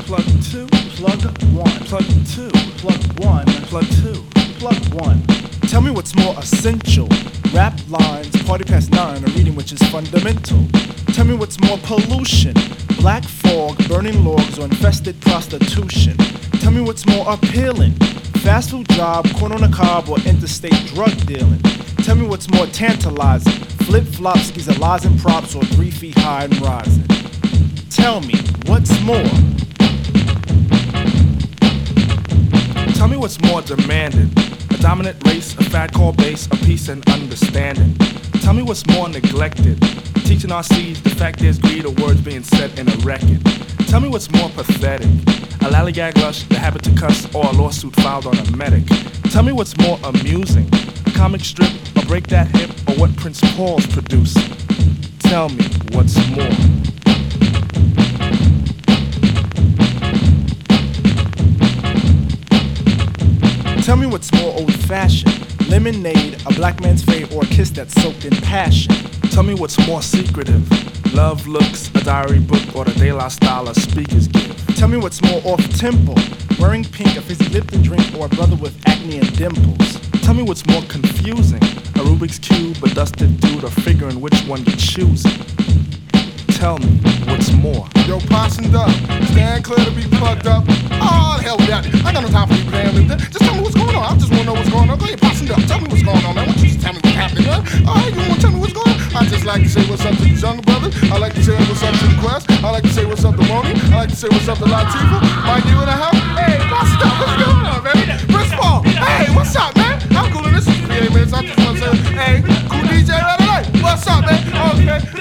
plug two, plug one, plug two, plug one, plug two, plug one. Tell me what's more essential. Rap lines, party past 9, a reading which is fundamental. Tell me what's more pollution. Black fog, burning logs, or infested prostitution. Tell me what's more appealing. Fast food job, corn on the cob, or interstate drug dealing. Tell me what's more tantalizing. Flip-flops, skis, lies and props, or 3 feet high and rising. Tell me what's more. Tell me what's more demanded. A dominant race, a fad called base, a peace and understanding. Tell me what's more neglected. Teaching our seeds the fact there's greed, or words being said in a record. Tell me what's more pathetic. A lallygag lush, the habit to cuss, or a lawsuit filed on a medic. Tell me what's more amusing. A comic strip, or break that hip, or what Prince Paul's producing. Tell me what's more. Tell me what's more old-fashioned. Lemonade, a black man's fate, or a kiss that's soaked in passion. Tell me what's more secretive. Love looks, a diary book, or the De La style of speakers give. Tell me what's more off-tempo. Wearing pink, a fizzy Lipton drink, or a brother with acne and dimples. Tell me what's more confusing. A Rubik's Cube, a dusted dude, or figuring which one you're choosing. Tell me what's more. Yo, Possum Duck, stand clear to be plugged up. Oh, the hell with that. I got no time for you damn. Just tell me what's going on. I just want to know what's going on. Go ahead, Possum Duck, tell me what's going on, man. What you just tell me what's happening, man? All right, you want to tell me what's going on? I just like to say what's up to the Jungle Brothers. I like to say what's up to the Quest. I like to say what's up to Moni. I like to say what's up to Latifah. Mike, you in the house? Hey, Possum Duck, what's going on, man? Chris Paul, hey, what's up, man? I'm cool, and this is 3 minutes. I just want to say, hey, cool DJ right away. What's up, man? Okay.